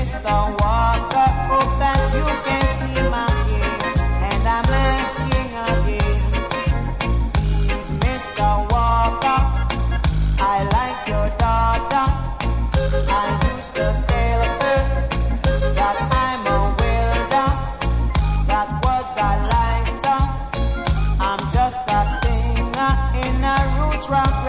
Mr. Walker, hope that you can see my case. And I'm asking again, please, Mr. Walker, I like your daughter. I used to tell her that I'm a welder. That was a lie, sir. I'm just a singer in a roots rock